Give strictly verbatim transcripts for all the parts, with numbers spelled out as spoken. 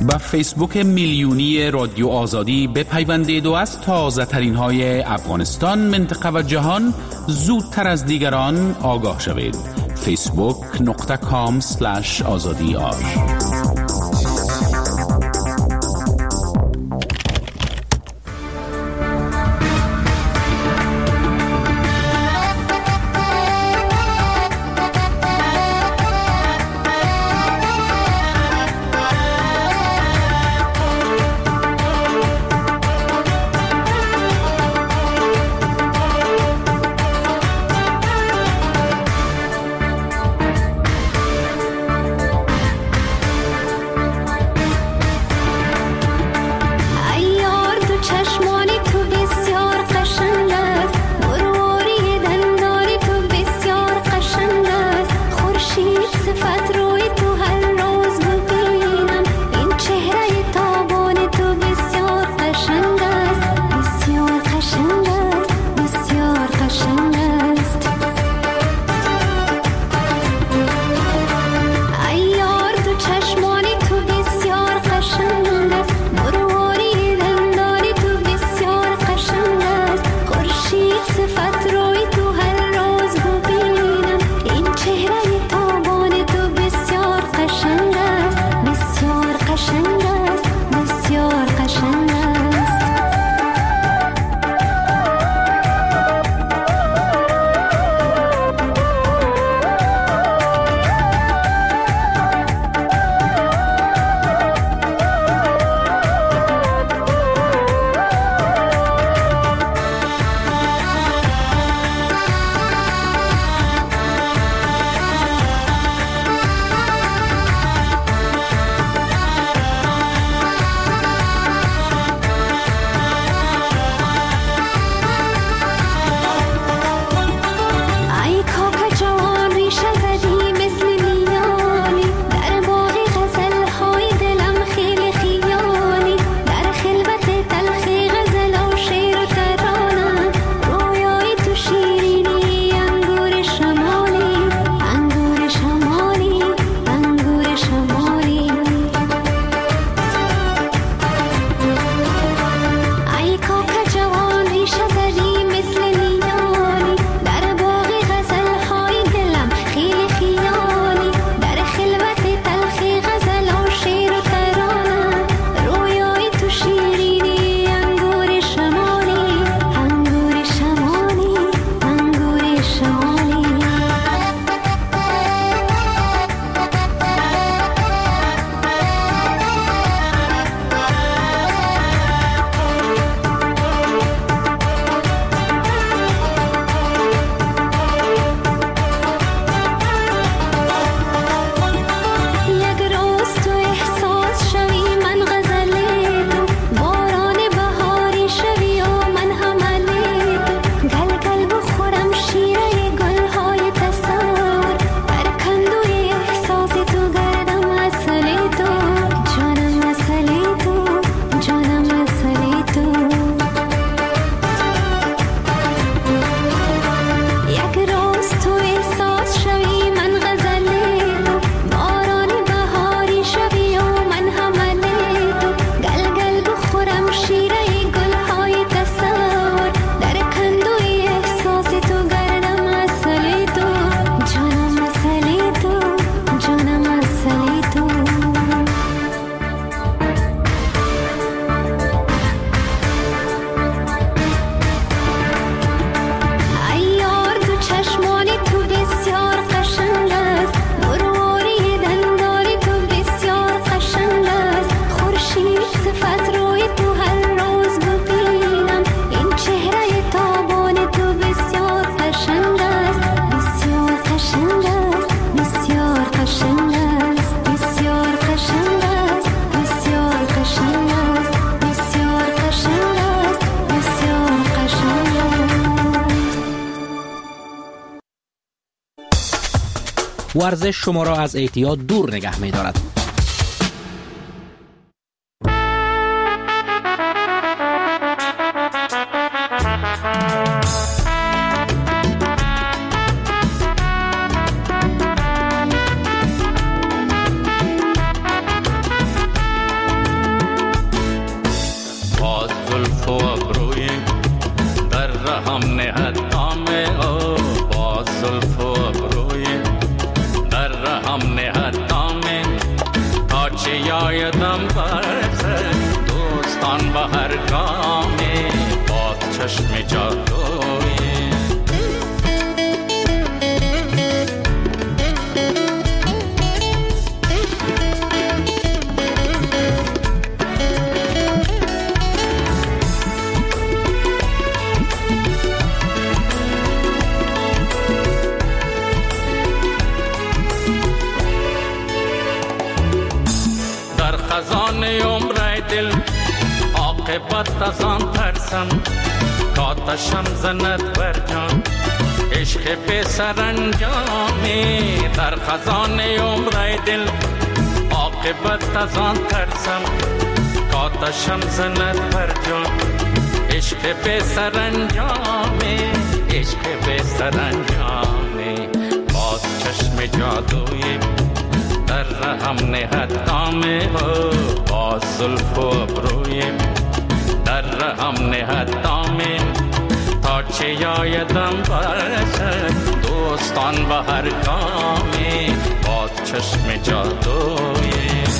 و فیسبوک میلیونی رادیو آزادی بپیوندید و از تازه ترین های افغانستان، منطقه و جهان زودتر از دیگران آگاه شوید. فیسبوک نقطه کام سلش آزادی آر. ورزش شما را از اعتیاد دور نگه می دارد. چشم جادوی خزانه عمر دل عاقبت از آن ترسم کاتشم زند بر جان عشق به سرانجامی. در خزانه عمر دل عاقبت از آن ترسم کاتشم زند بر جان عشق به سرانجامی. عشق به سرانجامی. باز چشم جادویی در رحم نهد دامه باز زلف و ابروی در رحم نهد دامه تا چه یایدم برسد دوستان به هر گامی. باز چشم جادوی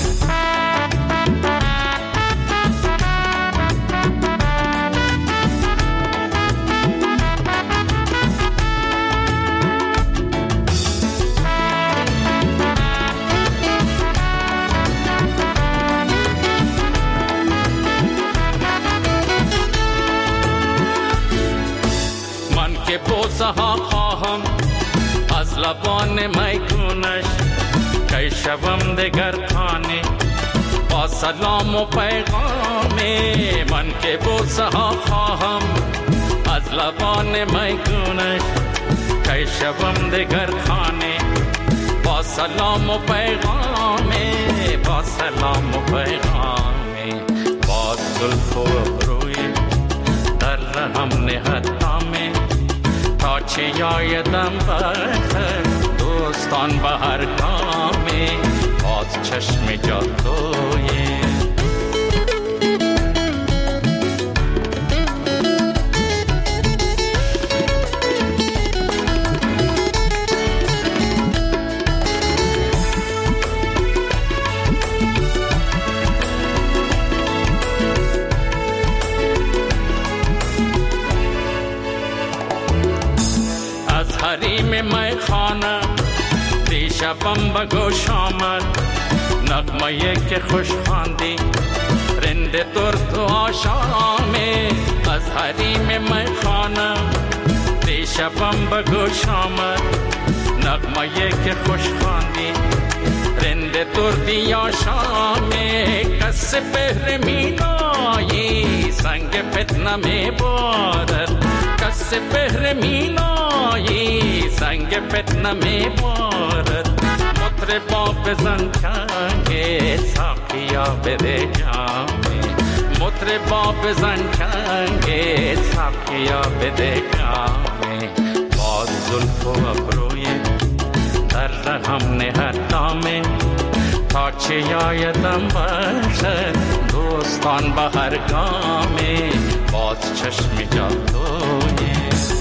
بوسه ها خواهم از لبان میگونش که شوم دگر خانه با سلام و پیغامی. من که بوسه ها خواهم از لبان میگونش که شوم دگر خانه با سلام و پیغامی. با سلام و پیغامی. با زلف و ابروی در رحم نهد دامه تا چه یایدم برسد دوستان به هر گامی. باز چشم جادوی حریم می خانه دیشبم به گوش آمد نغمه که خوش خواندی رند درد و آشامی. از حریم می خانه دیشبم به گوش آمد نغمه که خوش خواندی رند دردی آشامی. کس بهر مینایی سنگ فتنه می بارد کس بهر مینایی سنگ فتنه می بارد. مطربا بزن چنگ ساقیا بده جامی. مطربا بزن چنگ ساقیا بده جامی. باز زلف و ابروی در رحم نهد دامه تا چه یایدم برسد دوستان به هر گامی. باز چشم جادوی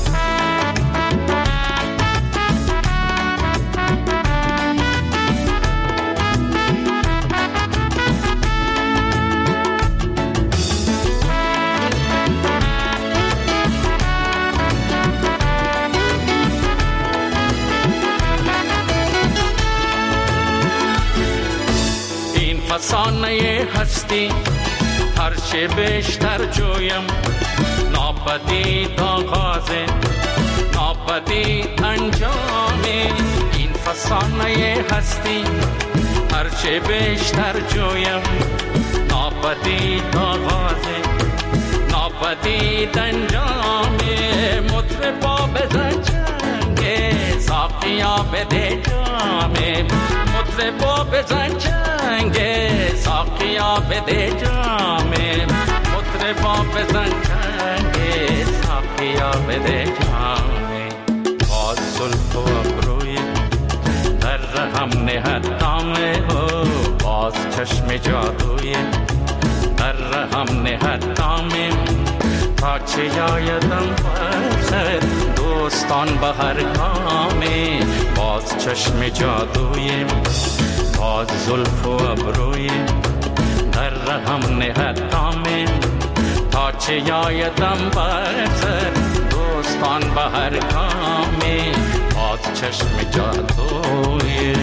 این فسانه هستی هرچه بیشتر جویم ناپدید آغاز ناپدید انجامی. این فسانه هستی هرچه بیشتر جویم ناپدید آغاز ناپدید انجامی. مطربا بزن چنگ ساقیا بده جامی. مطربا بزن چنگ ساقیا بده جامی. مطربا بزن چنگ ساقیا بده جامی. باز زلف و ابروی در رحم نهد دامه باز چشم جادوی در رحم نهد دامه تا چه یایدم برسد دوستان به هر گامی. باز چشم جادوی باز زلف و ابروی در رحم نهد دامه تا هرچه آیدم بر سر دوستان به هر گامی باز چشم جادویه.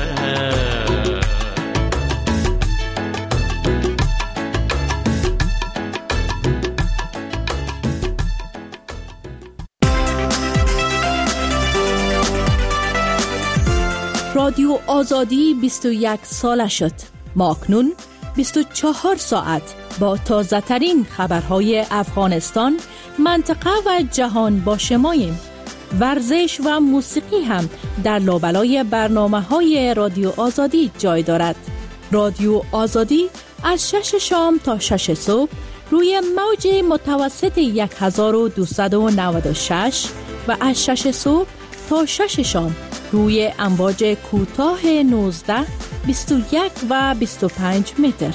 رادیو آزادی بیست و یک ساله شد. ما اکنون بیست و چهار ساعت با تازه ترین خبرهای افغانستان، منطقه و جهان با شماییم. ورزش و موسیقی هم در لابلای برنامه های رادیو آزادی جای دارد. رادیو آزادی از شش شام تا شش صبح روی موج متوسط هزار و دویست و نود و شش و از شش صبح تا شش شام روی امواج کوتاه نوزده، بیست و یک و بیست و پنج متر.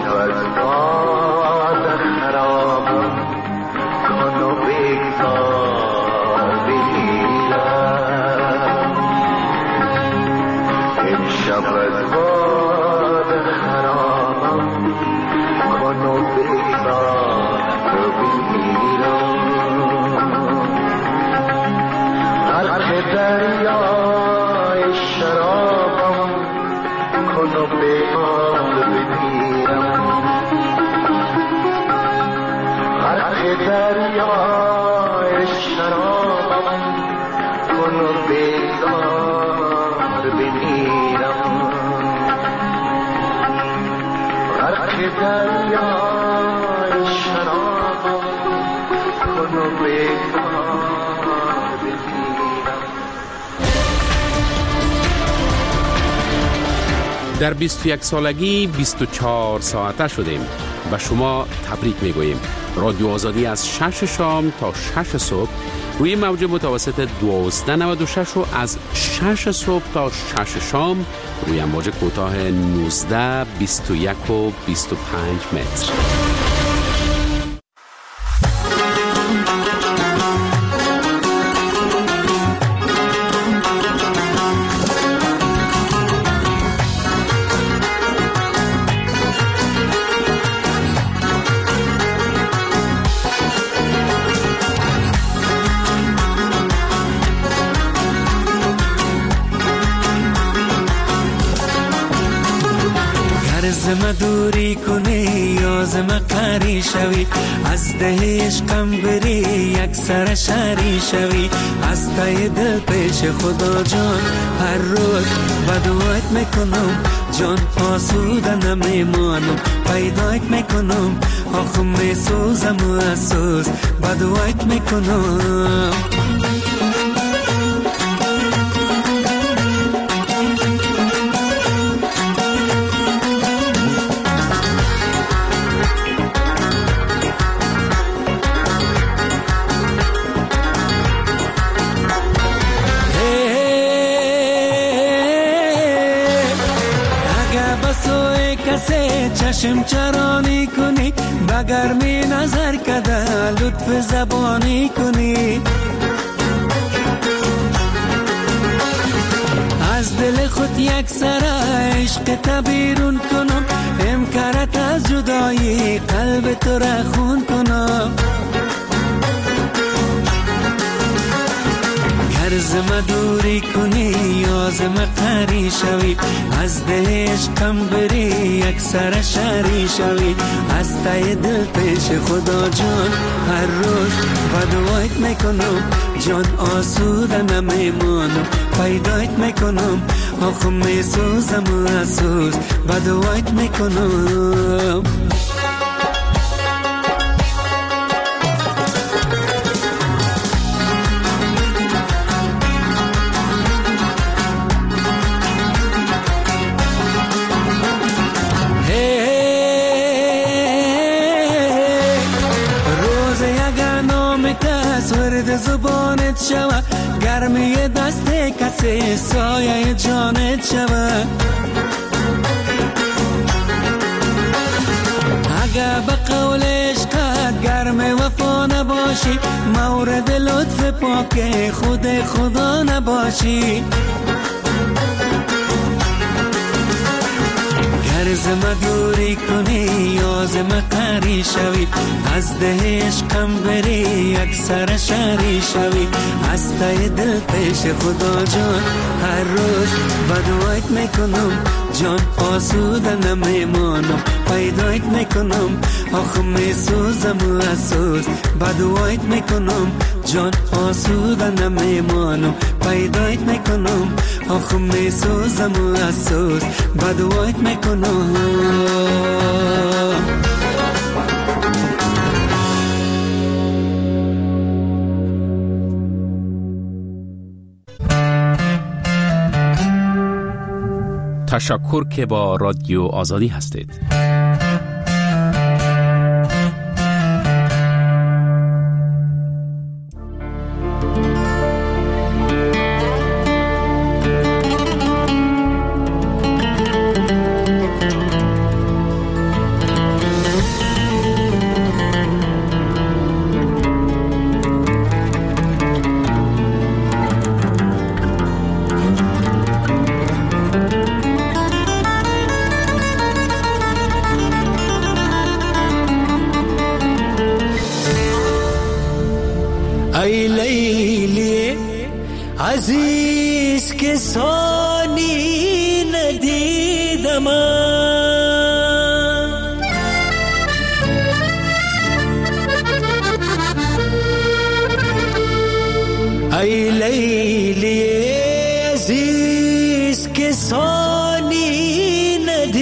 شب از باد خرابم کن و بگذار بگیرم امشب از باد خرابم کن و بگذار بگیرم غرق دریای شرابم کن و بگذار بگیرم غرق دریای شرابم کن و بگذار بمیرم غرق دریای شرابم کن و بگذار بمیرم. در بیست و یک سالگی بیست و چهار ساعته شدیم و شما تبریک میگوییم. رادیو آزادی از شش شام تا شش صبح روی موج متوسط دوازده نود و شش و از شش صبح تا شش شام روی موج کوتاه نوزده بیست و یک و بیست و پنج متر. زم دوری کنی یا زم قری شوی از ده عشقم بری یک سر شری شوی از تای دل پیش خدا جان هر روز بدوایت میکنم جان آسوده نمیمانم پیدایت میکنم آخم میسوزم و اسوز بدوایت میکنم چشم چرانی کنی بگرمی نظر کده لطف زبانی کنی از دل خود یک سر عشق تبیرون کنم امکارت از جدایی قلب تو را خون کنم زم دوری کنی یا زم قری شوی از ده عشقم بری یک سر شری شوی از تای دل پیش خدا جان هر روز بدوایت میکنم جان آسوده نمیمانم پیدایت میکنم آخم میسوزم و اسوز بدوایت میکنم زبانت شوه گرمی دست کسی سایه جانت شوه اگه به قول عشقت گرم وفا نباشی مورد لطف پاک خود خدا نباشی زم دوری کنی یا زم قری شوی از ده عشقم بری یک سر شری شوی از تای دل پیش خدا جان هر روز بدوایت میکنم جان آسوده نمیمانم پیدایت میکنم آخم میسوزم و اسوز بدوایت میکنم جان آسوده نمیمانم پیدایت میکنم آخم میسوزم و اسوز بدوایت میکنم تشکر که با رادیو آزادی هستید. عزیز که ثانی ندیدم ای لیلی عزیز که ثانی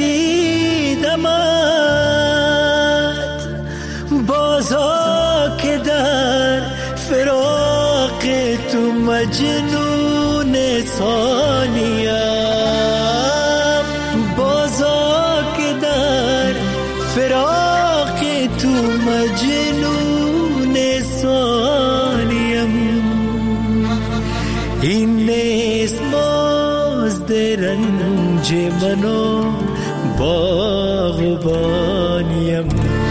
ندیدمت بازا که در فراق تو مجنون ثانیم بازا که در فراق تو مجنون ثانیم این نیست مزد رنج منو باغبانیم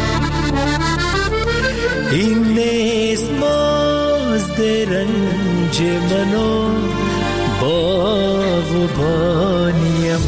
این نیست مزد رنج منو باغبانیم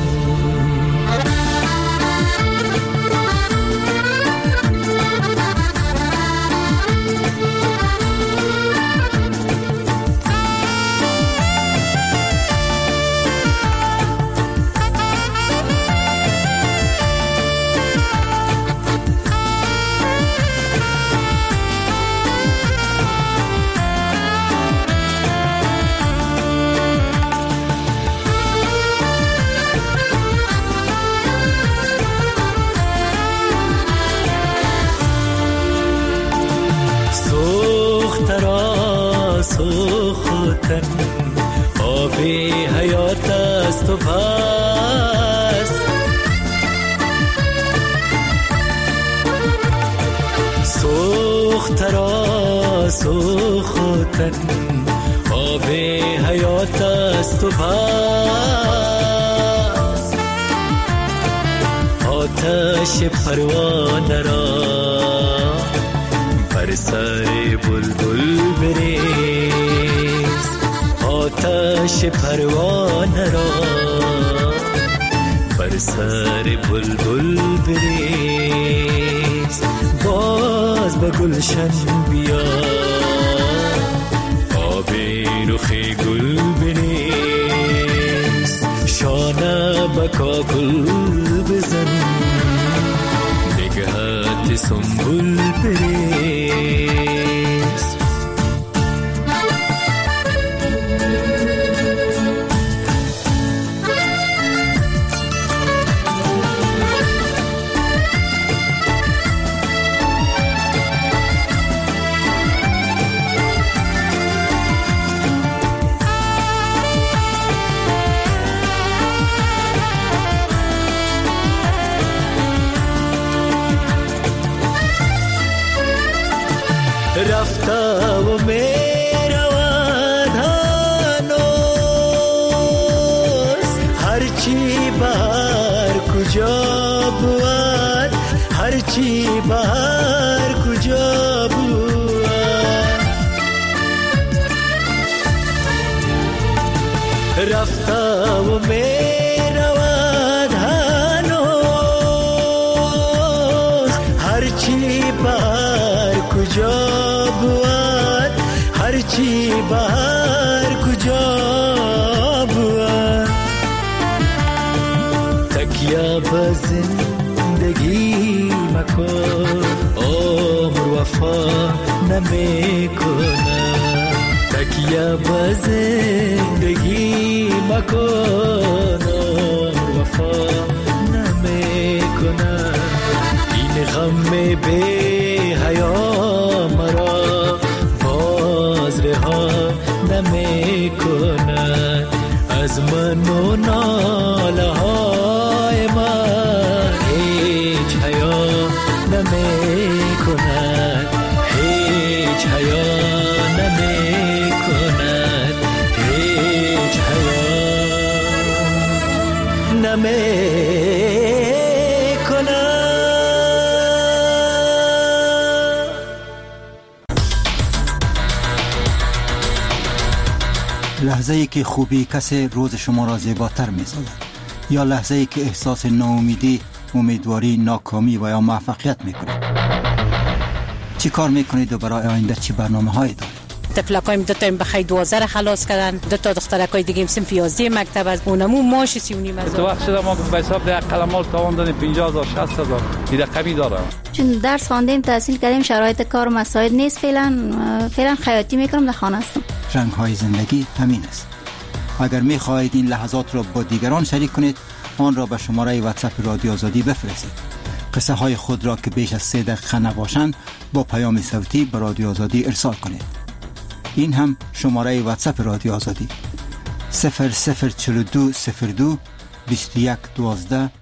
سوختن آب حیات است و پس سوخت را سوختن آب حیات است و پس آتش پروانه را بر سر بلبل بریز آتش پروانه را بر سر بلبل بریز باز به گلشن بیا آب رخ گل بریز شانه به کاکل بزن نگهت سنبول بریز رفته و میرود هنوز هرچی بهر کجا بود هرچی بهر کجا بود رفته و میرود هنوز هرچی بهر کجا هرچی بهر کجا بود تکیه به زندگی مکن عمر وفا نمیکنه تکیه به زندگی مکن عمر وفا نمیکنه این غم بی حیا مرا رها نمی کند از من و ناله های من هیچ حیا نمی کند هیچ حیا نمی کند هیچ حیا نمی لحظه‌ای که خوبی کسی روز شما را زیباتر می‌سازد یا لحظه‌ای که احساس ناامیدی، امیدواری، ناکامی و یا موفقیت می‌کنید. چی کار می‌کنید و برای آینده چی برنامه‌هایی دارید؟ طفلکایم دو تا بخیر دوازده خلاص کردن، دو تا دخترکای دیگه صنف یازده مکتب از اونمو ماش سی و نیم هزار. تو وقت شده ما به حساب ده قلمال تاوان دادیم پنجاه هزار شصت هزار دیگه کمی داره. چون درس خواندیم تحصیل کردیم شرایط کار مساعد نیست، فعلا فعلا خیاطی میکنم در خانه هستم. رنگ های زندگی همین است. اگر می خواهید این لحظات را با دیگران شریک کنید آن را به شماره واتساپ رادیو آزادی بفرستید. قصه های خود را که بیش از سه دقیقه نباشند با پیام صوتی به رادیو آزادی ارسال کنید. این هم شماره واتساپ رادیو آزادی صفر صفر چهل و دو صفر دو بیست و یک دوازده